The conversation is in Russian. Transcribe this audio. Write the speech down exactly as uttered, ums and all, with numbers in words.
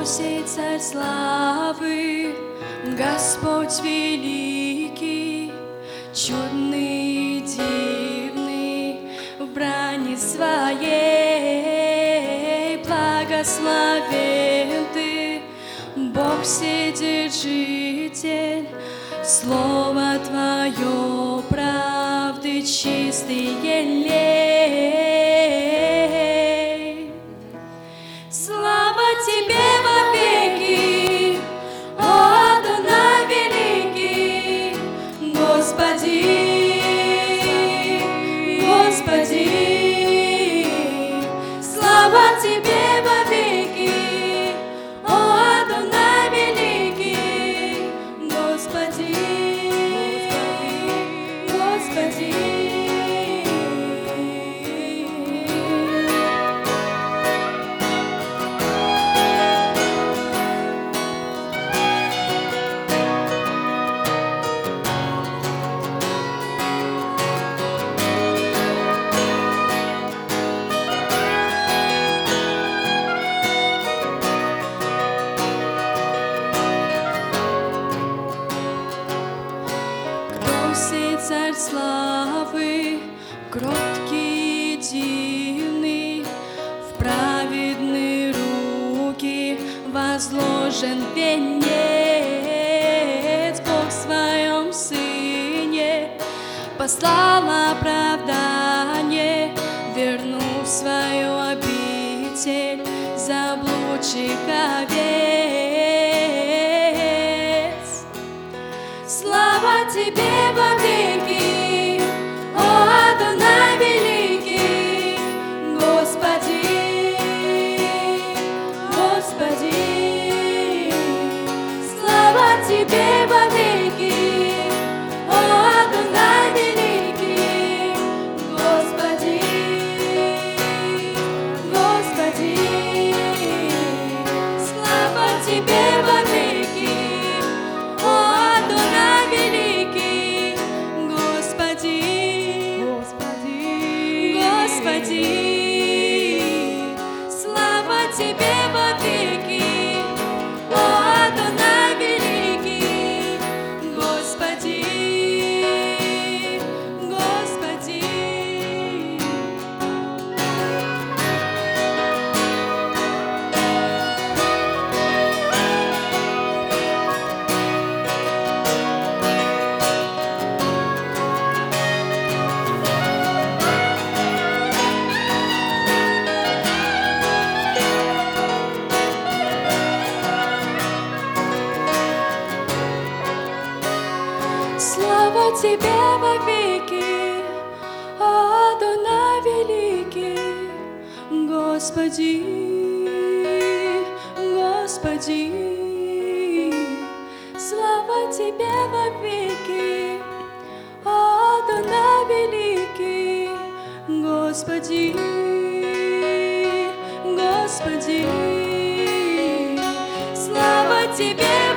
сей Царь славы, Господь великий, чудный и дивный, в брани своей благословен Ты, Бог Вседержитель. Слово Твое правды чистый елей. Слава Тебе вовеки, о Адонай великий, Господи, Господи. Слава Тебе вовеки, о Адонай великий, Господи, Господи. Сей Царь славы, кроткий и дивный, в праведные руки возложен венец. Бог в своем Сыне послал оправдание, вернув свою обитель заблудших овец. Слава Тебе вовеки, о Адонай великий, Господи, Господи. Слава Тебе вовеки, о Адонай великий, Господи, Господи. Слава Тебе вовеки, о Адонай великий, Господи, Господи, Господи. Слава Тебе вовеки, о Адонай великий, Господи, Господи. Слава Тебе вовеки, о Адонай великий, Господи, Господи. Слава Тебе вовеки, о Адонай великий, Господи, Господи. Слава Тебе